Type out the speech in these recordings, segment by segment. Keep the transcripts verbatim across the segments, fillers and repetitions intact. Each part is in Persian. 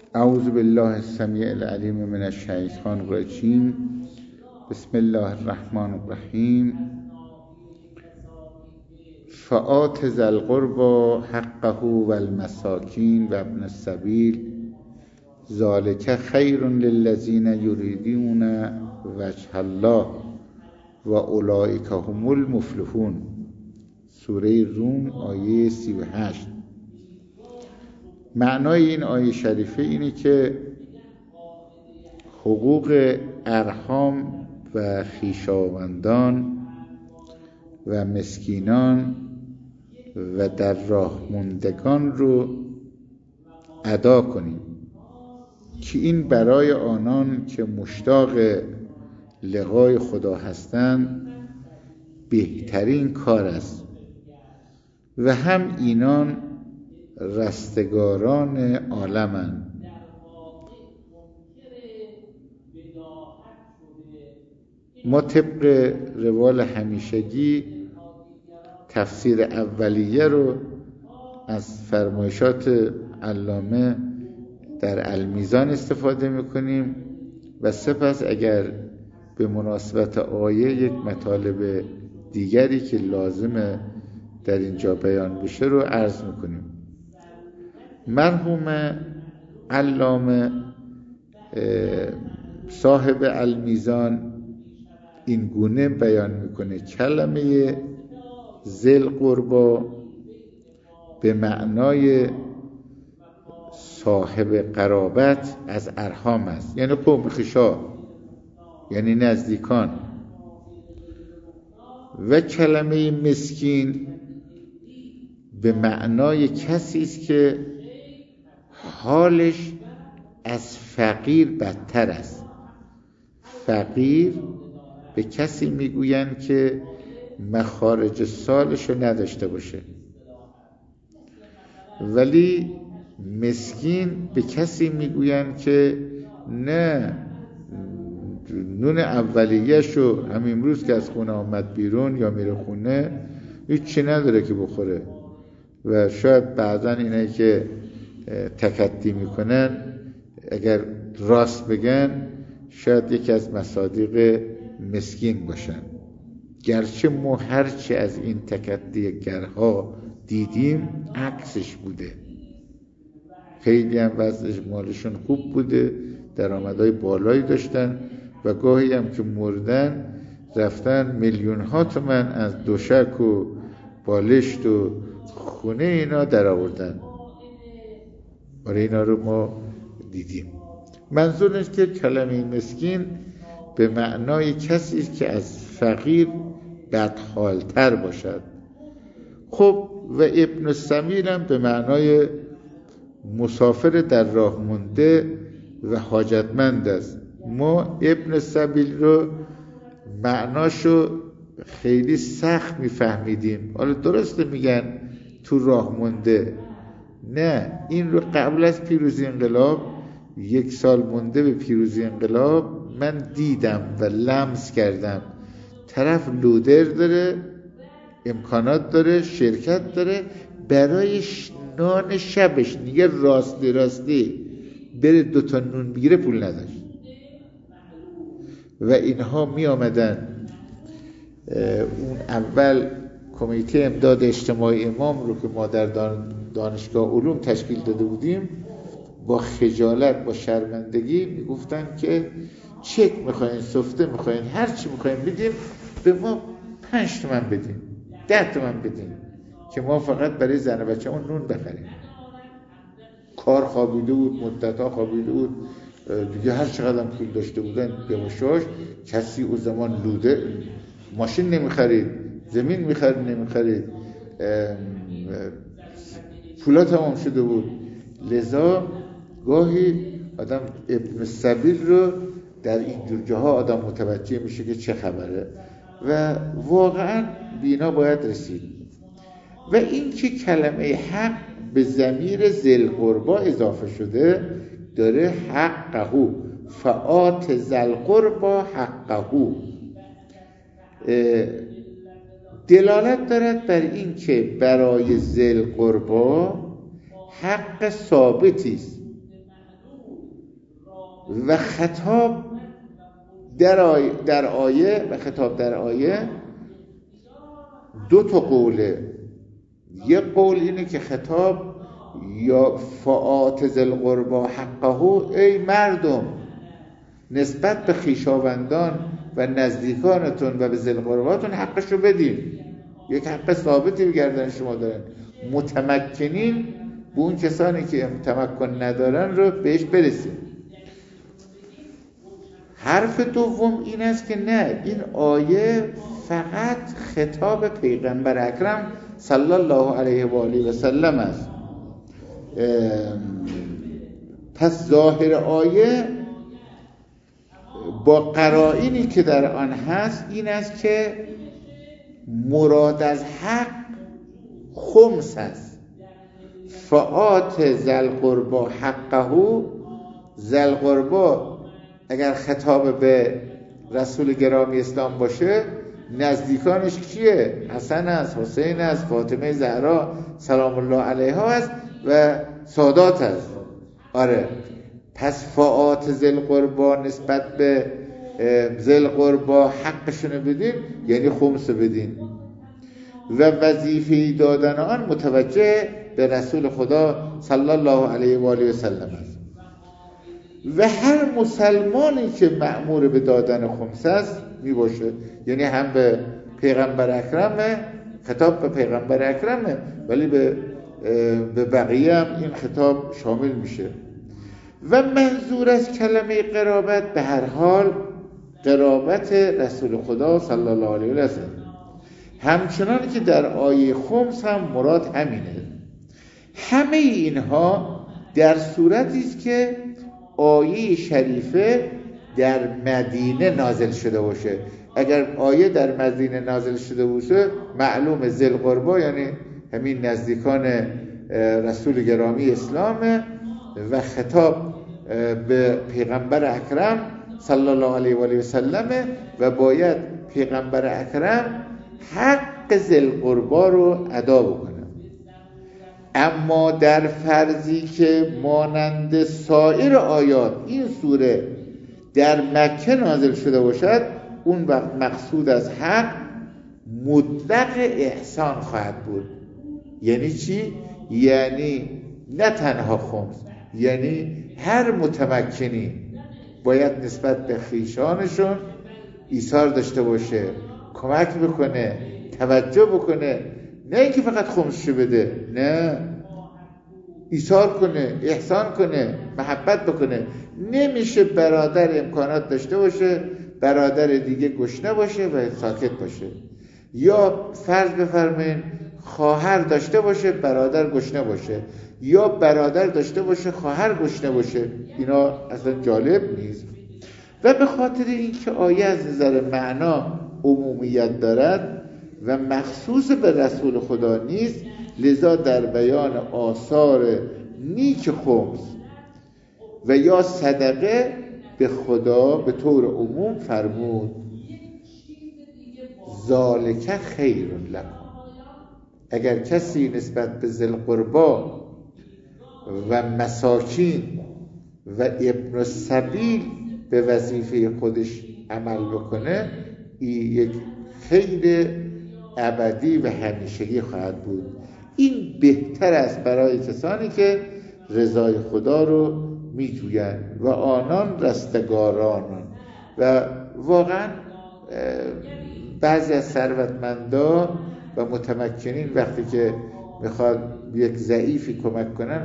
اعوذ بالله السمیع العلیم من الشیطان الرجیم. بسم الله الرحمن الرحیم. فآت ذا القربى حقه والمساکین و ابن السبیل ذلک خیر للذین یریدون وجه الله و اولئک هم المفلحون. سوره روم آیه سی و هشت. معنای این آیه شریفه اینه که حقوق ارحام و خویشاوندان و مسکینان و در راه موندگان رو ادا کنیم که این برای آنان که مشتاق لقای خدا هستند بهترین کار است و هم اینان رستگاران عالمند. ما طبق روال همیشگی تفسیر اولیه رو از فرمایشات علامه در المیزان استفاده میکنیم و سپس اگر به مناسبت آیه یک مطالب دیگری که لازمه در اینجا بیان بشه رو عرض میکنیم. مرحوم علامه صاحب المیزان این گونه بیان میکنه: کلمه ذل قربا به معنای صاحب قرابت از ارحام است، یعنی قوم خویشا، یعنی نزدیکان. و کلمه مسکین به معنای کسی است که حالش از فقیر بدتر است. فقیر به کسی میگویند که مخارج سالش رو نداشته باشه، ولی مسکین به کسی میگویند که نه، نون اولیه‌ش رو همین امروز که از خونه آمد بیرون یا میره خونه هیچ چی نداره که بخوره. و شاید بعضا اینایی که تکدی میکنن اگر راست بگن شاید یکی از مصادیق مسکین باشن، گرچه ما هرچی از این تکدی گرها دیدیم عکسش بوده. خیلی هم وضعش مالشون خوب بوده، درآمدهای بالایی داشتن و گاهی هم که مردن رفتن میلیون ها تومن از دوشک و بالشت و خونه اینا در آوردن. برای اینا رو ما دیدیم. منظور است که کلمه مسکین به معنای کسی است که از فقیر بدحالتر باشد. خب و ابن السبیل هم به معنای مسافر در راه مونده و حاجتمند است. ما ابن السبیل رو معناشو خیلی سخت میفهمیدیم. حالا درسته میگن تو راه مونده، نه، این رو قبل از پیروزی انقلاب، یک سال مونده به پیروزی انقلاب، من دیدم و لمس کردم. طرف لودر داره، امکانات داره، شرکت داره، برای نان شبش دیگه راستی راستی بره دوتا نون بگیره پول نداشت. و اینها می آمدن اون اول کمیته امداد اجتماعی امام رو که ما در دانشگاه علوم تشکیل داده بودیم، با خجالت، با شرمندگی می گفتن که چک میخواین، سفته میخواین، هر چی میخواین بدیم، به ما پنج تومن بدیم، ده تومن بدیم که ما فقط برای زن و بچه اون نون بخریم. کار خوابیده بود، مدتها خوابیده بود دیگه، هر چقدر پول داشته بودن به مشاش. کسی او زمان لوده ماشین نمیخرید، زمین میخرید نمیخرید، پولا تمام شده بود. لذا گاهی آدم ابن السبیل رو در اینجور جاها آدم متوجه میشه که چه خبره و واقعا بینا باید رسید. و این که کلمه حق به ضمیر ذل قربا اضافه شده، داره حقه، فآت ذل قربا حقه، دلالت دارد بر این که برای ذل قربا حق ثابتی است و خطاب در آیه, در آیه و خطاب در آیه دو تا قوله. یک قول اینه که خطاب یا فآت ذی القربی حقه، ای مردم نسبت به خویشاوندان و نزدیکانتون و به ذی القرباتون حقش رو بدین. یک حق ثابتی به گردن شما دارن. متمکنین به اون کسانی که تمکن ندارن رو بهش برسید. حرف دوم این است که نه، این آیه فقط خطاب پیغمبر اکرم صلی الله علیه و آله و سلم است. پس ظاهر آیه با قرائنی که در آن هست این است که مراد از حق خمس است. فآت ذی القربی حقه، ذی القربی اگر خطاب به رسول گرامی اسلام باشه، نزدیکانش کیه؟ حسن است، حسین است، فاطمه زهرا سلام الله علیها است و سادات است. آره، پس فآت ذی القربی نسبت به ذی القربی حقشون بدین، یعنی خمس بدین. و وظیفه دادن آن متوجه به رسول خدا صلی الله علیه و آله و سلم است. و هر مسلمانی که مأمور به دادن خمس است می باشه، یعنی هم به پیغمبر اکرمه، خطاب به پیغمبر اکرمه، ولی به به بقیه هم این خطاب شامل میشه. و منظور از کلمه قرابت به هر حال قرابت رسول خدا صلی الله علیه و سلم، همچنان که در آیه خمس هم مراد همینه. همه اینها در صورتی است که آیه شریفه در مدینه نازل شده باشه. اگر آیه در مدینه نازل شده باشه، معلوم ذی القربی یعنی همین نزدیکان رسول گرامی اسلامه و خطاب به پیغمبر اکرم صلی الله علیه و آله و سلم و باید پیغمبر اکرم حق ذی القربی رو ادا بکنه. اما در فرضی که مانند سایر آیات این سوره در مکه نازل شده باشد، اون وقت مقصود از حق مطلق احسان خواهد بود. یعنی چی؟ یعنی نه تنها خمس، یعنی هر متمکنی باید نسبت به خویشانشون ایثار داشته باشه، کمک بکنه، توجه بکنه، نه اینکه فقط خمسشو بده، نه، ایثار کنه، احسان کنه، محبت بکنه. نمیشه برادر امکانات داشته باشه، برادر دیگه گشنه باشه و ساکت باشه، یا فرض بفرمایین خواهر داشته باشه برادر گشنه باشه، یا برادر داشته باشه خواهر گشنه باشه. اینا اصلا جالب نیست. و به خاطر اینکه آیه از نظر معنا عمومیت دارد و مخصوص به رسول خدا نیست، لذا در بیان آثار نیک خمس و یا صدقه به خدا به طور عموم فرمود ذالک خیر لکم. اگر کسی نسبت به ذی القربی و مساکین و ابن السبیل به وظیفه خودش عمل بکنه، این یک خیر ابدی و همیشگی خواهد بود. این بهتر است برای کسانی که رضای خدا رو میجویند و آنان رستگارانند. و واقعا بعضی از ثروتمندا و متمکنین وقتی که میخواد یک ضعیفی کمک کنن،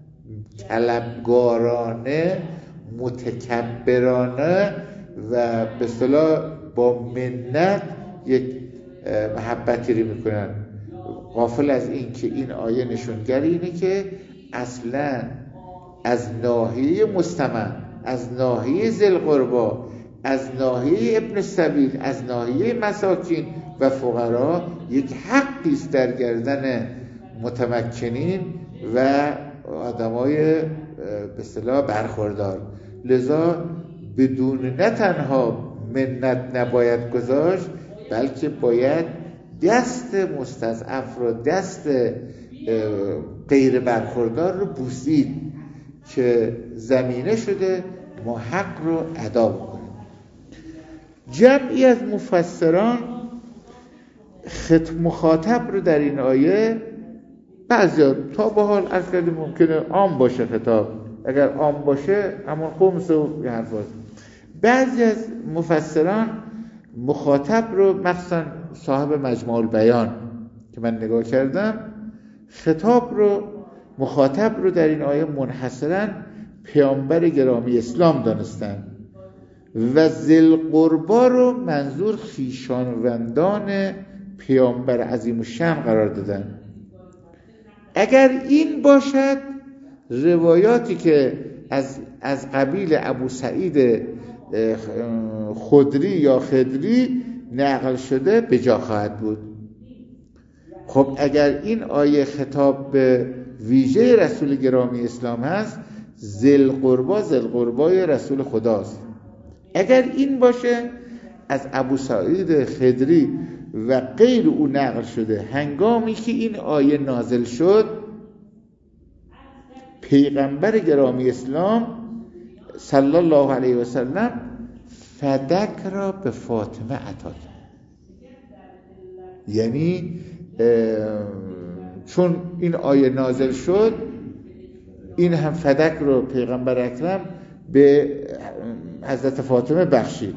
طلبگارانه، متکبرانه و به اصطلاح با منت یک محبتی رو میکنن، غافل از این که این آیه نشونگری اینه که اصلا از ناحیه مستمع، از ناحیه ذی القربی، از ناحیه ابن السبیل، از ناحیه مساکین و فقرا یک حقی است در گردن متمکنین و آدمای به اصطلاح برخوردار. لذا بدون نه تنها منت نباید گذاشت، بلکه باید دست مستضعف رو، دست غیر برخوردار رو بوسید که زمینه شده ما حق رو ادا بکنیم. جمعی از مفسران خط مخاطب رو در این آیه بعضی تا به حال از خیلی ممکنه عام باشه خطاب، اگر عام باشه همون خمس و یه حرف هست. بعضی از مفسران مخاطب رو مخصوصا صاحب مجموع البیان که من نگاه کردم خطاب رو مخاطب رو در این آیه منحصراً پیامبر گرامی اسلام دانستن و ذل قربا رو منظور خویشاوندان پیامبر عظیم الشأن قرار دادن. اگر این باشد روایاتی که از از قبیل ابو سعید خدری یا خدری نقل شده به جا خواهد بود. خب اگر این آیه خطاب به ویژه رسول گرامی اسلام هست، ذل قربا ذل قربای رسول خداست. اگر این باشه از ابو سعید خدری و غیر او نقل شده هنگامی که این آیه نازل شد پیغمبر گرامی اسلام صلی الله علیه و سلم فدک را به فاطمه عطا کرد. یعنی چون این آیه نازل شد این هم فدک رو پیغمبر اکرم به حضرت فاطمه بخشید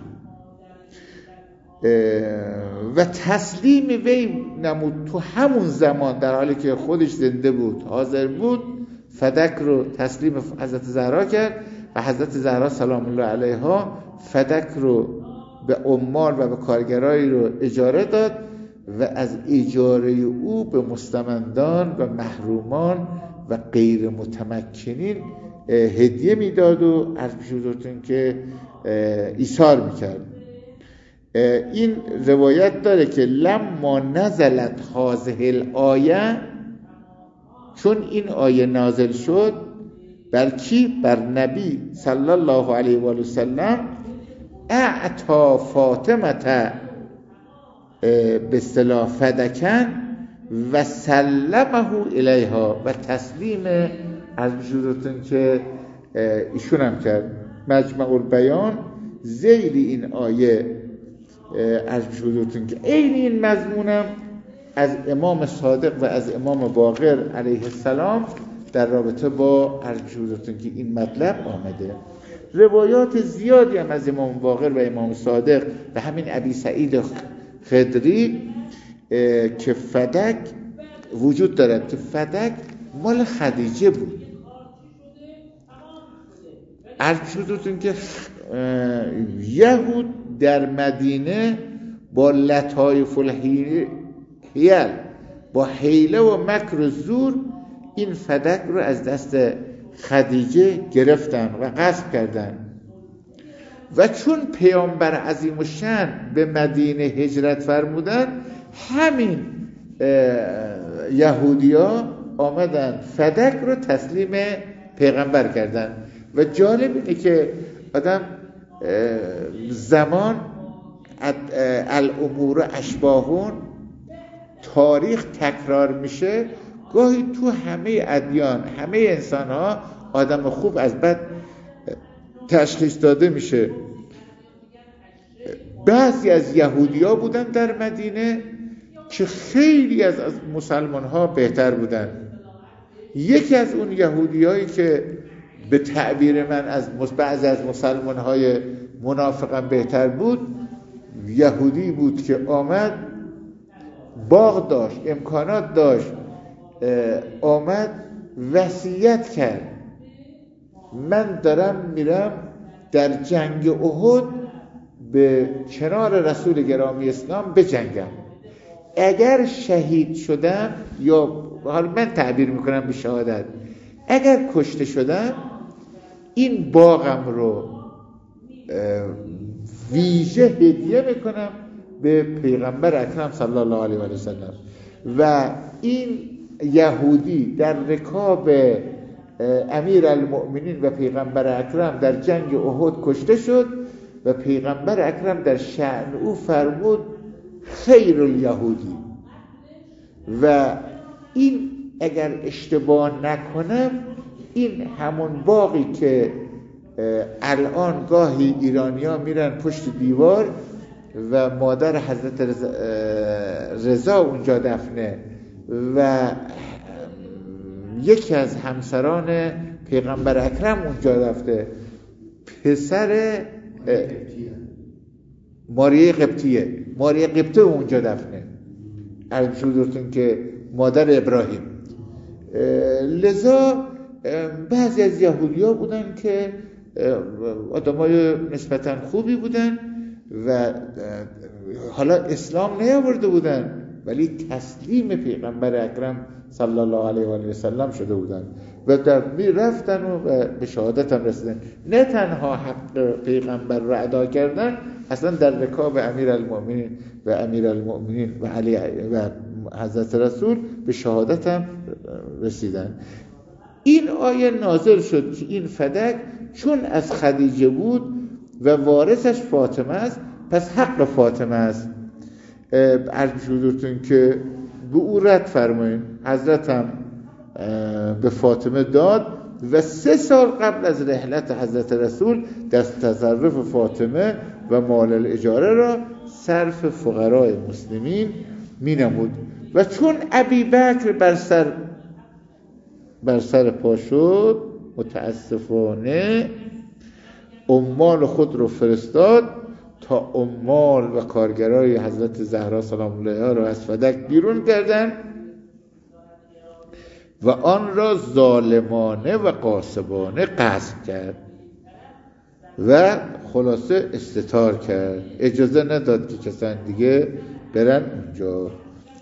و تسلیم وی نمود تو همون زمان، در حالی که خودش زنده بود حاضر بود، فدک رو تسلیم حضرت زهرا کرد و حضرت زهرا سلام الله علیها فدک رو به عمال و به کارگرایی رو اجاره داد و از اجاره او به مستمندان و محرومان و غیر متمکنین هدیه میداد و از پیش حضورتون که ایثار میکرد. این روایت داره که لما نزلت هذه الآیه، چون این آیه نازل شد بر کی؟ بر نبی صلی الله علیه و آله و سلم، اعطا فاطمه به اصطلاح فدکن و سلمه الیها، و تسلیم از بشورتون که ایشون هم کرد. مجمع البیان زیر این آیه از بشورتون که این این مضمونم از امام صادق و از امام باقر علیه السلام در رابطه با عرض بشورتون که این مطلب آمده. روایات زیادی هم از امام باقر و امام صادق و همین ابی سعید خدری که فدک وجود دارد که فدک مال خدیجه بود. عرض بشورتون که یهود در مدینه با لطایف الحیل با حیله و مکر و زور این فدک رو از دست خدیجه گرفتن و غصب کردن و چون پیامبر عظیم الشأن به مدینه هجرت فرمودن همین یهودیا آمدن فدک رو تسلیم پیغمبر کردن. و جالب اینه که آدم زمان الامور اشباهون تاریخ تکرار میشه، گاهی تو همه ادیان همه انسان ها آدم خوب از بد تشخیص داده میشه. بعضی از یهودی ها بودن در مدینه که خیلی از مسلمان ها بهتر بودن. یکی از اون یهودی هایی که به تعبیر من از بعضی از مسلمان های منافقا بهتر بود، یهودی بود که آمد باغ داشت، امکانات داشت، آمد وصیت کرد من دارم میرم در جنگ احد به کنار رسول گرامی اسلام بجنگم، اگر شهید شدم یا حالا من تعبیر میکنم به شهادت، اگر کشته شدم این باغم رو ویژه هدیه میکنم به پیغمبر اکرم صلی الله علیه و سلم. و این یهودی در رکاب امیر المؤمنین و پیغمبر اکرم در جنگ احد کشته شد و پیغمبر اکرم در شأن او فرمود خیر الیهودی. و این اگر اشتباه نکنم این همون باقی که الان گاهی ایرانی‌ها میرن پشت دیوار و مادر حضرت رضا, رضا اونجا دفنه و یکی از همسران پیغمبر اکرم اونجا رفته، پسر ماریه قبطیه ماریه قبطه اونجا دفنه، عرض شدورتون که مادر ابراهیم. لذا بعضی از یهودی ها بودن که آدمای نسبتاً خوبی بودن و حالا اسلام نیاورده بودن ولی تسلیم پیغمبر اکرم صلی الله علیه و آله و سلم شده بودن و در می رفتن و به شهادت هم رسیدن. نه تنها حق پیغمبر را ادا کردن، اصلا در رکاب امیرالمؤمنین و امیرالمؤمنین و علی و حضرت رسول به شهادت هم رسیدن. این آیه نازل شد که این فدک چون از خدیجه بود و وارثش فاطمه است، پس حق فاطمه است. عرض شدورتون که به او رد فرمایین. حضرت هم به فاطمه داد و سه سال قبل از رحلت حضرت رسول دست تصرف فاطمه و مال الاجاره را صرف فقرای مسلمین می نمود. و چون ابی بکر بر سر بر سر پا شد، متاسفانه عمال خود رو فرستاد تا عمال و کارگرای حضرت زهرا سلام الله علیها را از فدک بیرون کردند و آن را ظالمانه و غاصبانه غصب کرد و خلاصه استتار کرد، اجازه نداد که کسان دیگه برن اونجا.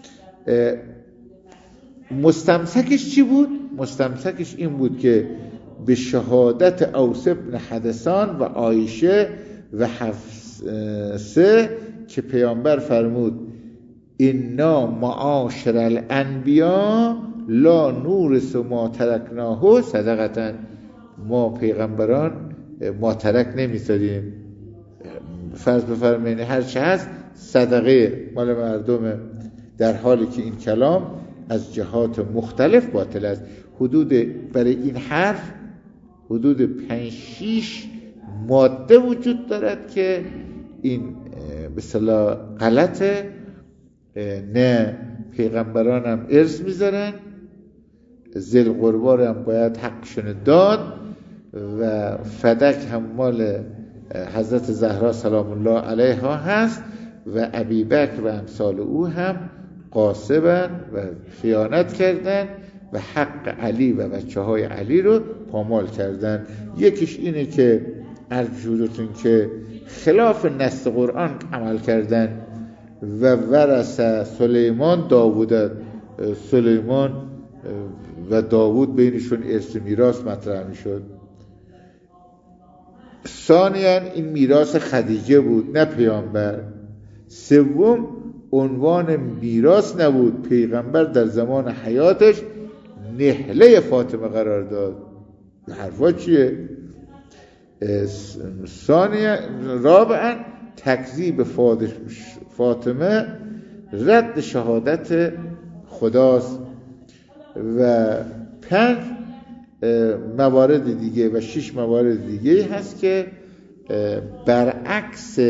مستمسکش چی بود؟ مستمسکش این بود که به شهادت اوس بن حدثان و عایشه و حفصه که پیامبر فرمود انا معاشر الانبیا لا نورث ما ترکناه صدقه، ما پیغمبران ما ترک نمیذاریم، فرض بفرمایید هر چه هست صدقه مال مردمه، در حالی که این کلام از جهات مختلف باطل است. حدود برای این حرف حدود پنج شیش ماده وجود دارد که این به اصطلاح غلطه. نه پیغمبران هم ارث میذارن، ذل قربا هم باید حقشون داد و فدک هم مال حضرت زهرا سلام الله علیها هست و ابی بکر و امثال او هم غاصبن و خیانت کردن و حق علی و بچه های علی رو پامال کردن. یکیش اینه که عرض شدتون که خلاف نص قرآن عمل کردن و ورث سلیمان داوود، سلیمان و داوود بینشون ارث میراث مطرح میشد. ثانیاً این میراث خدیجه بود نه پیامبر. سوم عنوان میراث نبود، پیغمبر در زمان حیاتش نهله فاطمه قرار داد. حرفا چیه؟ ثانیاً رابعاً تکذیب فاطمه رد شهادت خداست. و پنج موارد دیگه و شش موارد دیگه هست که برعکس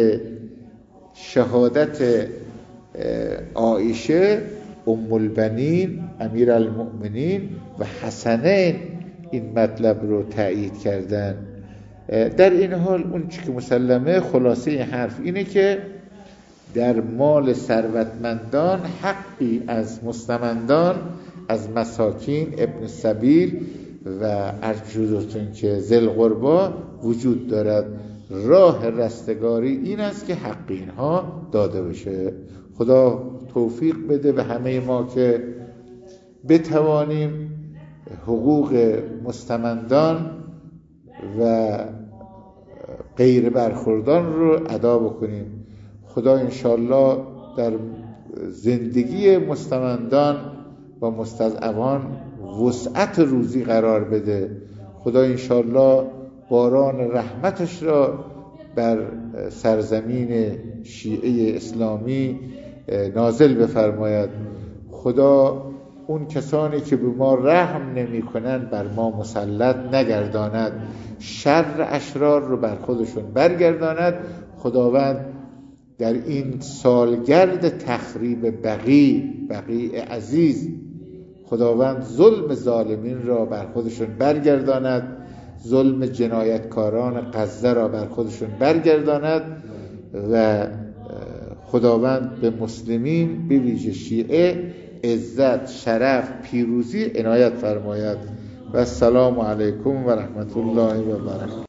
شهادت عایشه ام البنین امیر المؤمنین و حسنین این مطلب رو تایید کردن. در این حال اون چی که مسلمه خلاصه حرف اینه که در مال ثروتمندان حقی از مستمندان، از مساکین، ابن سبیل و ارجوزتون که ذل قربا وجود دارد. راه رستگاری این است که حق اینها داده بشه. خدا توفیق بده به همه ما که بتوانیم حقوق مستمندان و غیر برخوردان رو ادا بکنیم. خدا انشالله در زندگی مستمندان و مستضعفان وسعت روزی قرار بده. خدا انشالله باران رحمتش را بر سرزمین شیعه اسلامی نازل بفرماید. خدا اون کسانی که به ما رحم نمی کنند بر ما مسلط نگرداند، شر اشرار رو بر خودشون برگرداند. خداوند در این سالگرد تخریب بقیع بقیع عزیز، خداوند ظلم ظالمین را بر خودشون برگرداند، ظلم جنایتکاران غزه را بر خودشون برگرداند و خداوند به مسلمین به ویژه شیعه عزت، شرف، پیروزی عنایت فرماید. و السلام علیکم و رحمت الله و برکاته.